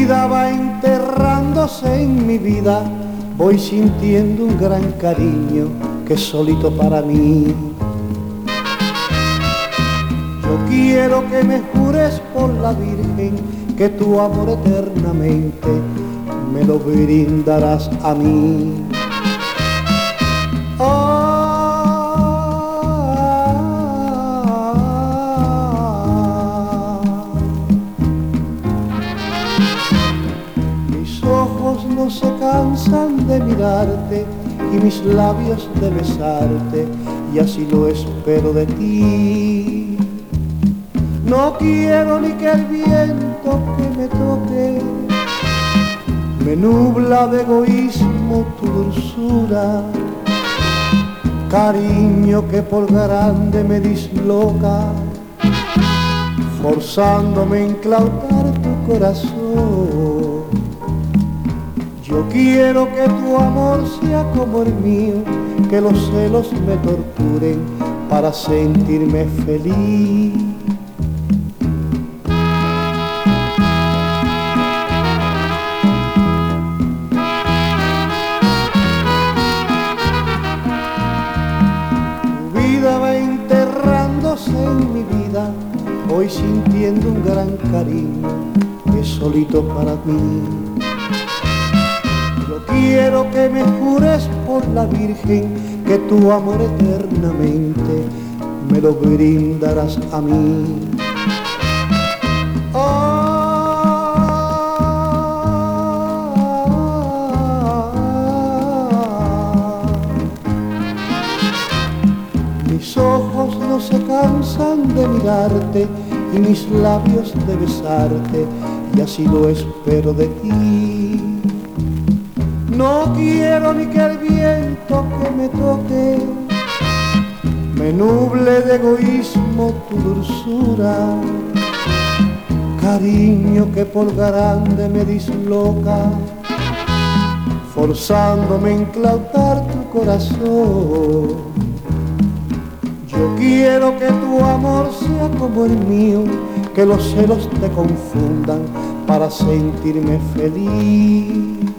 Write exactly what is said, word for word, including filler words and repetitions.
vida va enterrándose en mi vida, voy sintiendo un gran cariño que es solito para mí. Yo quiero que me jures por la Virgen que tu amor eternamente me lo brindarás a mí. Mis ojos no se cansan de mirarte y mis labios de besarte, y así lo espero de ti. No quiero ni que el viento que me toque me nubla de egoísmo tu dulzura, cariño que por grande me disloca, forzándome a enclautar tu corazón. Yo quiero que tu amor sea como el mío, que los celos me torturen para sentirme feliz. Tu vida va enterrándose en mi vida, hoy sintiendo un gran cariño que es solito para mí. Yo quiero que me jures por la Virgen que tu amor eternamente me lo brindarás a mí. Mis ojos no se cansan de mirarte y mis labios de besarte, y así lo espero de ti. No quiero ni que el viento que me toque me nuble de egoísmo tu dulzura, cariño que por grande me disloca, forzándome a enclautar tu corazón. Yo quiero que tu amor sea como el mío, que los celos te confundan para sentirme feliz.